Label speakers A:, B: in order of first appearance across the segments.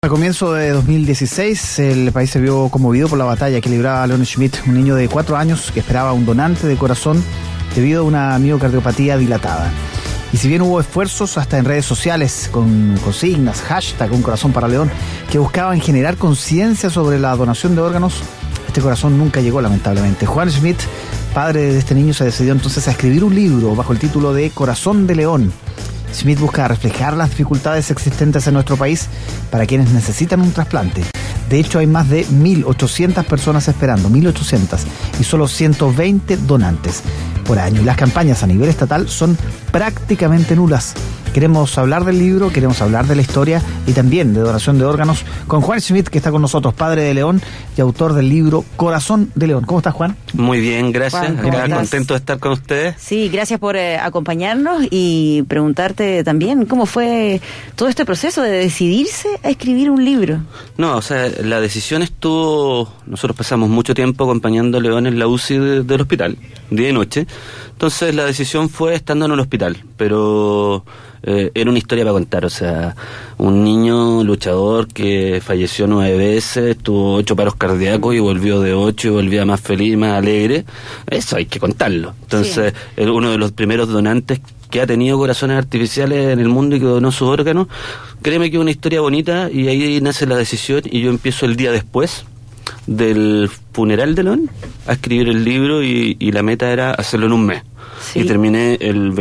A: Al comienzo de 2016, el país se vio conmovido por la batalla que libraba Leon Schmidt, un niño de 4 años que esperaba un donante de corazón debido a una miocardiopatía dilatada. Y si bien hubo esfuerzos hasta en redes sociales con consignas, hashtag Un Corazón para León, que buscaban generar conciencia sobre la donación de órganos, este corazón nunca llegó, lamentablemente. Juan Schmidt, padre de este niño, se decidió entonces a escribir un libro bajo el título de Corazón de León. Schmidt busca reflejar las dificultades existentes en nuestro país para quienes necesitan un trasplante. De hecho, hay más de 1.800 personas esperando, 1.800, y solo 120 donantes por año. Y las campañas a nivel estatal son prácticamente nulas. Queremos hablar del libro, queremos hablar de la historia y también de donación de órganos con Juan Schmidt, que está con nosotros, padre de León y autor del libro Corazón de León. ¿Cómo estás, Juan?
B: Muy bien, gracias.
C: Juan,
B: Contento de estar con ustedes.
C: Sí, gracias por acompañarnos y preguntarte también cómo fue todo este proceso de decidirse a escribir un libro.
B: No, o sea, la decisión estuvo... Nosotros pasamos mucho tiempo acompañando a León en la UCI del hospital, día y noche. Entonces la decisión fue estando en el hospital, pero... era una historia para contar, o sea, un niño luchador que falleció 9 veces, tuvo 8 paros cardíacos y volvió de 8 y volvía más feliz, más alegre. Eso hay que contarlo. Entonces, sí. Uno de los primeros donantes que ha tenido corazones artificiales en el mundo y que donó sus órganos. Créeme que es una historia bonita y ahí nace la decisión y yo empiezo el día después del funeral de León a escribir el libro y la meta era hacerlo en un mes. Sí. Y terminé el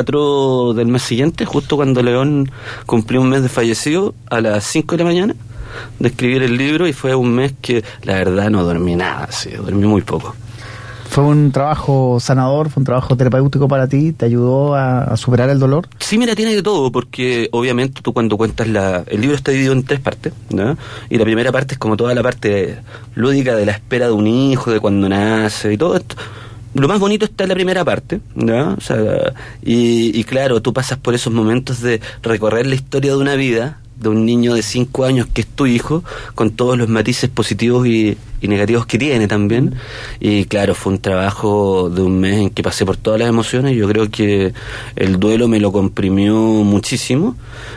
B: 24 del mes siguiente, justo cuando León cumplió un mes de fallecido, a las 5 de la mañana, de escribir el libro, y fue un mes que la verdad no dormí nada, sí, dormí muy poco.
A: ¿Fue un trabajo sanador, fue un trabajo terapéutico para ti? ¿Te ayudó a superar el dolor?
B: Sí, mira, tiene de todo, porque obviamente tú cuando cuentas el libro está dividido en 3 partes, ¿no? Y la primera parte es como toda la parte lúdica de la espera de un hijo, de cuando nace y todo esto. Lo más bonito está en la primera parte, ¿no? O sea, y claro, tú pasas por esos momentos de recorrer la historia de una vida, de un niño de 5 años que es tu hijo, con todos los matices positivos y negativos que tiene también. Y claro, fue un trabajo de un mes en que pasé por todas las emociones. Yo creo que el duelo me lo comprimió muchísimo.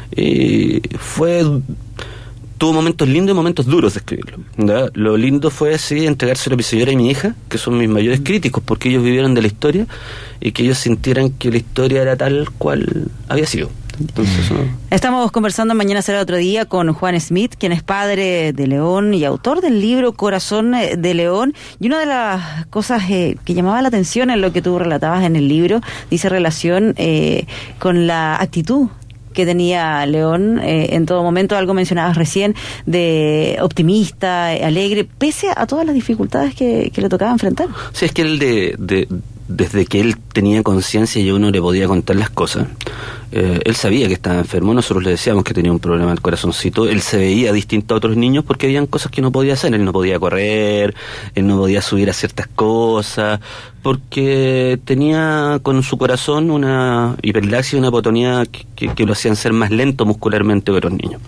B: Y tuvo momentos lindos y momentos duros de escribirlo, ¿verdad? Lo lindo fue así entregárselo a mi señora y mi hija, que son mis mayores críticos, porque ellos vivieron de la historia y que ellos sintieran que la historia era tal cual había sido. Entonces, ¿no?
C: Estamos conversando en Mañana Será Otro Día con Juan Schmidt, quien es padre de León y autor del libro Corazón de León. Y una de las cosas que llamaba la atención en lo que tú relatabas en el libro dice relación con la actitud que tenía León en todo momento. Algo mencionabas recién de optimista, alegre, pese a todas las dificultades que le tocaba enfrentar.
B: Sí, es que él desde que él tenía conciencia y uno le podía contar las cosas, él sabía que estaba enfermo. Nosotros le decíamos que tenía un problema del corazoncito. Él se veía distinto a otros niños porque habían cosas que no podía hacer. Él no podía correr, él no podía subir a ciertas cosas, porque tenía con su corazón una hiperlaxia y una hipotonía que lo hacían ser más lento muscularmente que otros niños.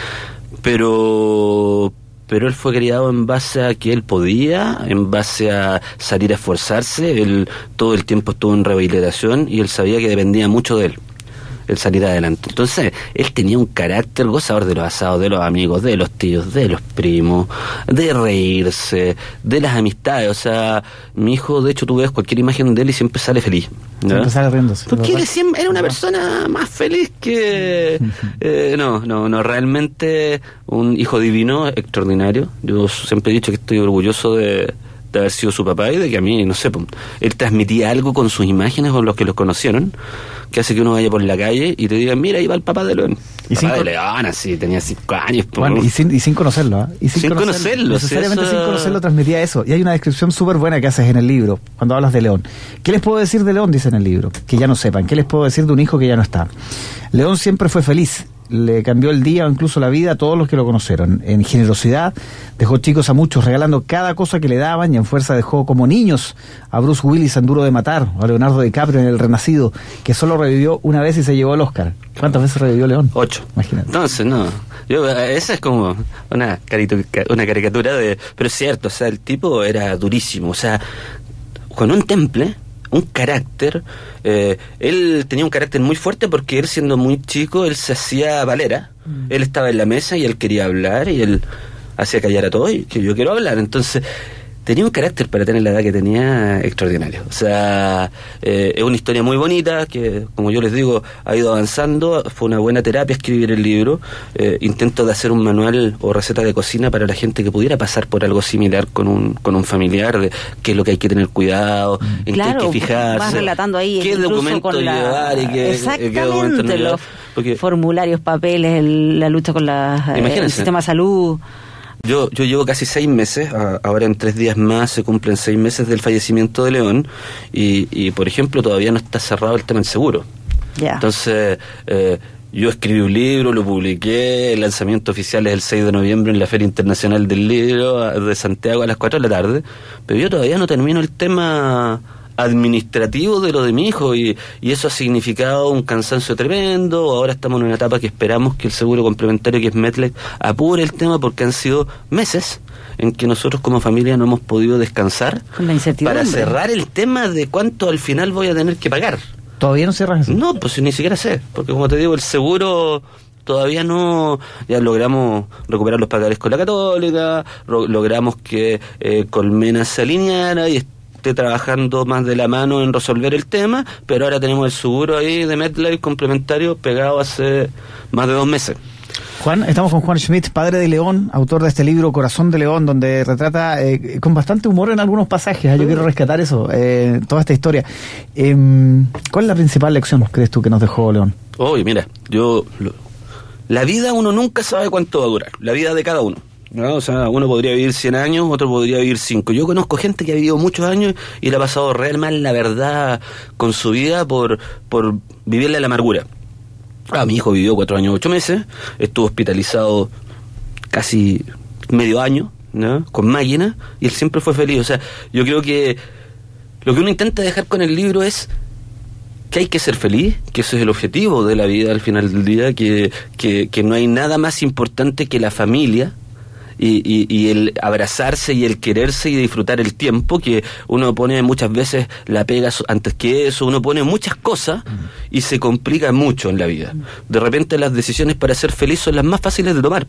B: Pero él fue criado en base a que él podía, en base a salir a esforzarse. Él todo el tiempo estuvo en rehabilitación y él sabía que dependía mucho de él el salir adelante. Entonces, él tenía un carácter gozador de los asados, de los amigos, de los tíos, de los primos, de reírse, de las amistades. O sea, mi hijo, de hecho, tú ves cualquier imagen de él y siempre sale feliz, ¿no?
A: Siempre sale riéndose.
B: Porque él siempre era una persona más feliz que... No, realmente un hijo divino, extraordinario. Yo siempre he dicho que estoy orgulloso de haber sido su papá y de que a mí, no sé, él transmitía algo con sus imágenes o los que los conocieron, que hace que uno vaya por la calle y te diga, mira, ahí va el papá de León. Y papá de León, así, tenía 5 años.
A: Bueno, y sin conocerlo, ¿eh? Y sin conocerlo. Necesariamente sin conocerlo transmitía eso. Y hay una descripción súper buena que haces en el libro, cuando hablas de León. ¿Qué les puedo decir de León? Dice en el libro, que ya no sepan. ¿Qué les puedo decir de un hijo que ya no está? León siempre fue feliz. Le cambió el día o incluso la vida a todos los que lo conocieron. En generosidad dejó chicos a muchos, regalando cada cosa que le daban, y en fuerza dejó como niños a Bruce Willis en Duro de Matar, o a Leonardo DiCaprio en El Renacido, que solo revivió una vez y se llevó el Oscar. ¿Cuántas veces revivió León?
B: 8.
A: Imagínate.
B: Entonces, no. Esa es como una caricatura de... Pero es cierto, o sea, el tipo era durísimo. O sea, con un temple... un carácter. Él tenía un carácter muy fuerte porque él, siendo muy chico, él se hacía valera. Él estaba en la mesa y él quería hablar y él hacía callar a todos y que yo quiero hablar. Entonces tenía un carácter, para tener la edad que tenía, extraordinario. O sea, es una historia muy bonita que, como yo les digo, ha ido avanzando. Fue una buena terapia escribir el libro. Intento de hacer un manual o receta de cocina para la gente que pudiera pasar por algo similar con un familiar, de qué es lo que hay que tener cuidado, en
C: claro,
B: qué hay que fijarse,
C: vas relatando ahí
B: qué documento llevar y qué documento no llevar.
C: Porque formularios, papeles, la lucha con el sistema de salud.
B: Yo llevo casi 6 meses, ahora en 3 días más se cumplen 6 meses del fallecimiento de León y por ejemplo, todavía no está cerrado el tema del seguro.
C: Yeah.
B: Entonces, yo escribí un libro, lo publiqué, el lanzamiento oficial es el 6 de noviembre en la Feria Internacional del Libro de Santiago a las 4 de la tarde, pero yo todavía no termino el tema administrativo de lo de mi hijo y eso ha significado un cansancio tremendo. Ahora estamos en una etapa que esperamos que el seguro complementario, que es MetLife, apure el tema, porque han sido meses en que nosotros como familia no hemos podido descansar
C: con la incertidumbre,
B: para cerrar el tema de cuánto al final voy a tener que pagar.
A: ¿Todavía no cierras eso?
B: No, pues ni siquiera sé, porque como te digo, el seguro todavía no. Ya logramos recuperar los pagares con la Católica, logramos que Colmena se alineara y esté trabajando más de la mano en resolver el tema, pero ahora tenemos el seguro ahí de MetLife complementario pegado hace más de 2 meses.
A: Juan, estamos con Juan Schmidt, padre de León, autor de este libro Corazón de León, donde retrata con bastante humor en algunos pasajes. Yo quiero rescatar eso, toda esta historia. ¿Cuál es la principal lección, crees tú, que nos dejó León?
B: Oye, mira, la vida uno nunca sabe cuánto va a durar, la vida de cada uno, ¿no? O sea, uno podría vivir 100 años, otro podría vivir 5. Yo conozco gente que ha vivido muchos años y le ha pasado real mal, la verdad, con su vida por vivirle la amargura. Mi hijo vivió 4 años 8 meses, estuvo hospitalizado casi medio año, ¿no? Con máquina, y él siempre fue feliz. O sea, yo creo que lo que uno intenta dejar con el libro es que hay que ser feliz, que ese es el objetivo de la vida al final del día, que no hay nada más importante que la familia y el abrazarse y el quererse y disfrutar el tiempo, que uno pone muchas veces la pega antes que eso, uno pone muchas cosas y se complica mucho en la vida. De repente las decisiones para ser feliz son las más fáciles de tomar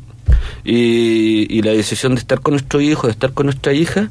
B: y la decisión de estar con nuestro hijo, de estar con nuestra hija,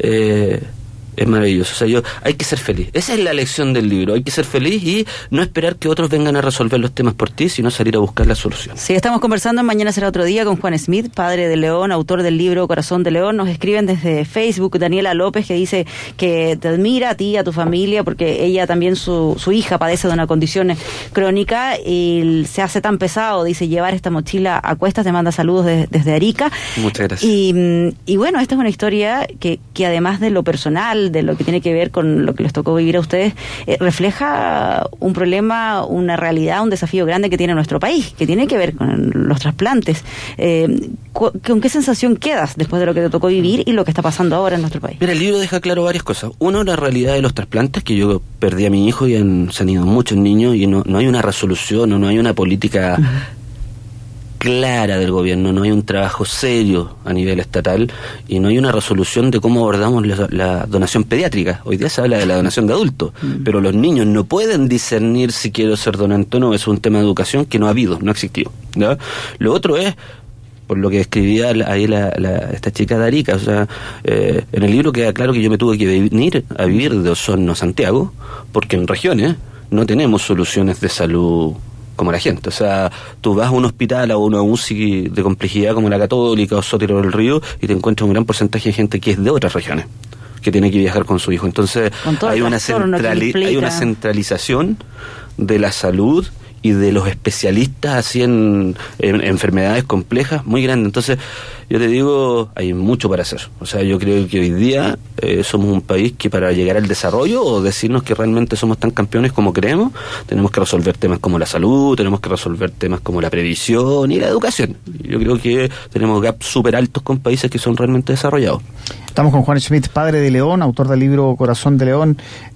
B: es maravilloso. O sea, hay que ser feliz. Esa es la lección del libro. Hay que ser feliz y no esperar que otros vengan a resolver los temas por ti, sino salir a buscar la solución.
C: Sí, estamos conversando en Mañana Será Otro Día con Juan Schmidt, padre de León, autor del libro Corazón de León. Nos escriben desde Facebook Daniela López, que dice que te admira a ti, a tu familia, porque ella también, su hija, padece de una condición crónica y se hace tan pesado, dice, llevar esta mochila a cuestas. Te manda saludos desde Arica.
B: Muchas gracias.
C: Y bueno, esta es una historia que además de lo personal, de lo que tiene que ver con lo que les tocó vivir a ustedes, refleja un problema, una realidad, un desafío grande que tiene nuestro país, que tiene que ver con los trasplantes. ¿Con qué sensación quedas después de lo que te tocó vivir y lo que está pasando ahora en nuestro país?
B: Mira, el libro deja claro varias cosas. Uno, la realidad de los trasplantes, que yo perdí a mi hijo y se han ido muchos niños y no hay una resolución o no hay una política clara del gobierno, no hay un trabajo serio a nivel estatal y no hay una resolución de cómo abordamos la donación pediátrica. Hoy día se habla de la donación de adultos, pero los niños no pueden discernir si quiero ser donante o no. Es un tema de educación que no ha habido, no ha existido, ¿no? Lo otro es, por lo que escribía ahí esta chica de Arica, o sea, en el libro queda claro que yo me tuve que venir a vivir de Osorno a Santiago, porque en regiones no tenemos soluciones de salud como la gente. O sea, tú vas a un hospital, a una UCI de complejidad como la Católica o Sotero del Río y te encuentras un gran porcentaje de gente que es de otras regiones, que tiene que viajar con su hijo. Entonces hay una centralización de la salud y de los especialistas así en enfermedades complejas muy grande. Entonces yo te digo, hay mucho para hacer. O sea, yo creo que hoy día somos un país que, para llegar al desarrollo o decirnos que realmente somos tan campeones como creemos, tenemos que resolver temas como la salud, tenemos que resolver temas como la previsión y la educación. Yo creo que tenemos gaps súper altos con países que son realmente desarrollados.
A: Estamos con Juan Schmidt, padre de León, autor del libro Corazón de León.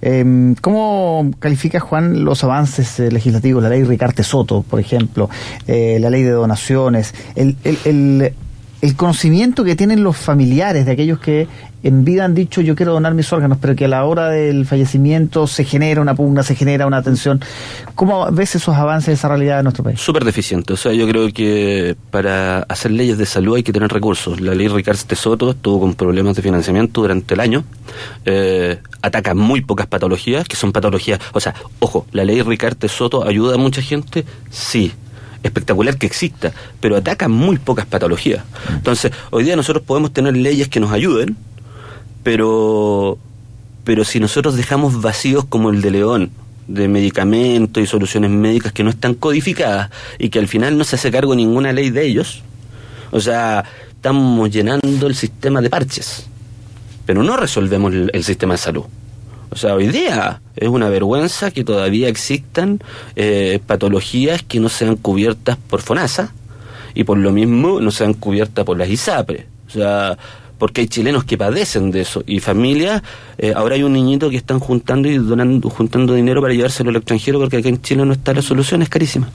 A: ¿Cómo califica, Juan, los avances legislativos? La ley Ricarte Soto, por ejemplo, la ley de donaciones, el el conocimiento que tienen los familiares de aquellos que en vida han dicho yo quiero donar mis órganos, pero que a la hora del fallecimiento se genera una pugna, se genera una tensión. ¿Cómo ves esos avances, esa realidad de nuestro país?
B: Súper deficiente. O sea, yo creo que para hacer leyes de salud hay que tener recursos. La ley Ricarte Soto estuvo con problemas de financiamiento durante el año. Ataca muy pocas patologías, que son patologías... O sea, ojo, la ley Ricarte Soto ayuda a mucha gente, sí. Espectacular que exista, pero ataca muy pocas patologías. Entonces, hoy día nosotros podemos tener leyes que nos ayuden, pero si nosotros dejamos vacíos como el de León, de medicamentos y soluciones médicas que no están codificadas y que al final no se hace cargo ninguna ley de ellos, o sea, estamos llenando el sistema de parches, pero no resolvemos el sistema de salud. O sea, hoy día es una vergüenza que todavía existan patologías que no sean cubiertas por FONASA y por lo mismo no sean cubiertas por las ISAPRE. O sea, porque hay chilenos que padecen de eso y familias, ahora hay un niñito que están juntando juntando dinero para llevárselo al extranjero porque acá en Chile no está la solución, es carísima.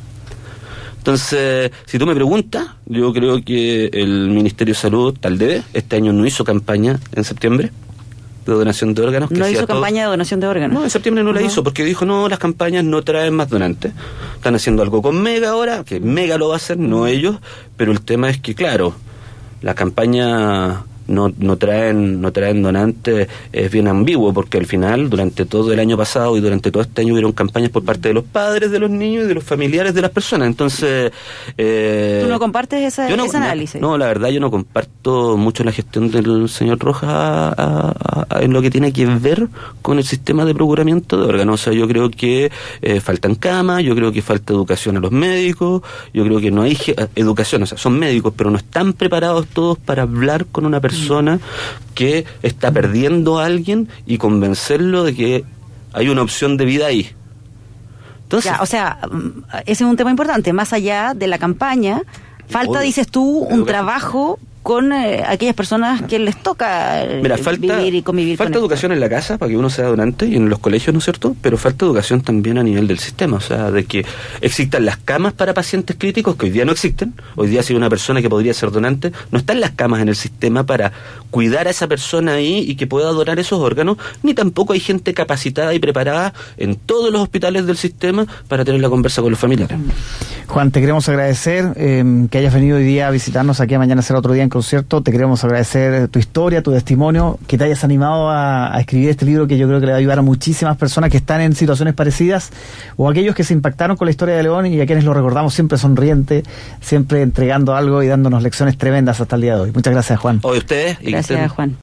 B: Entonces, si tú me preguntas, yo creo que el Ministerio de Salud, tal debe, este año no hizo campaña en septiembre de donación de órganos.
C: No hizo campaña de donación de órganos.
B: No, en septiembre no la hizo porque dijo, no, las campañas no traen más donantes. Están haciendo algo con Mega ahora, que Mega lo va a hacer, no ellos, pero el tema es que, claro, la campaña no traen donantes, es bien ambiguo, porque al final, durante todo el año pasado y durante todo este año hubieron campañas por parte de los padres de los niños y de los familiares de las personas. Entonces... ¿tú
C: no compartes ese análisis?
B: No, la verdad yo no comparto mucho la gestión del señor Rojas en lo que tiene que ver con el sistema de procuramiento de órganos. O sea, yo creo que faltan camas, yo creo que falta educación a los médicos, yo creo que no hay educación, o sea, son médicos, pero no están preparados todos para hablar con una persona que está perdiendo a alguien y convencerlo de que hay una opción de vida ahí. Entonces,
C: ya, o sea, ese es un tema importante. Más allá de la campaña, falta, dices tú, un trabajo con aquellas personas que les toca vivir y convivir.
B: Falta educación en la casa para que uno sea donante y en los colegios, ¿no es cierto? Pero falta educación también a nivel del sistema, o sea, de que existan las camas para pacientes críticos que hoy día no existen. Hoy día si hay una persona que podría ser donante, no están las camas en el sistema para cuidar a esa persona ahí y que pueda donar esos órganos, ni tampoco hay gente capacitada y preparada en todos los hospitales del sistema para tener la conversa con los familiares.
A: Juan, te queremos agradecer que hayas venido hoy día a visitarnos aquí a Mañana Será Otro Día en Concierto. Te queremos agradecer tu historia, tu testimonio, que te hayas animado a escribir este libro que yo creo que le va a ayudar a muchísimas personas que están en situaciones parecidas o aquellos que se impactaron con la historia de León y a quienes lo recordamos siempre sonriente, siempre entregando algo y dándonos lecciones tremendas hasta el día de hoy. Muchas gracias, Juan.
B: Hoy ustedes.
C: Gracias, Juan.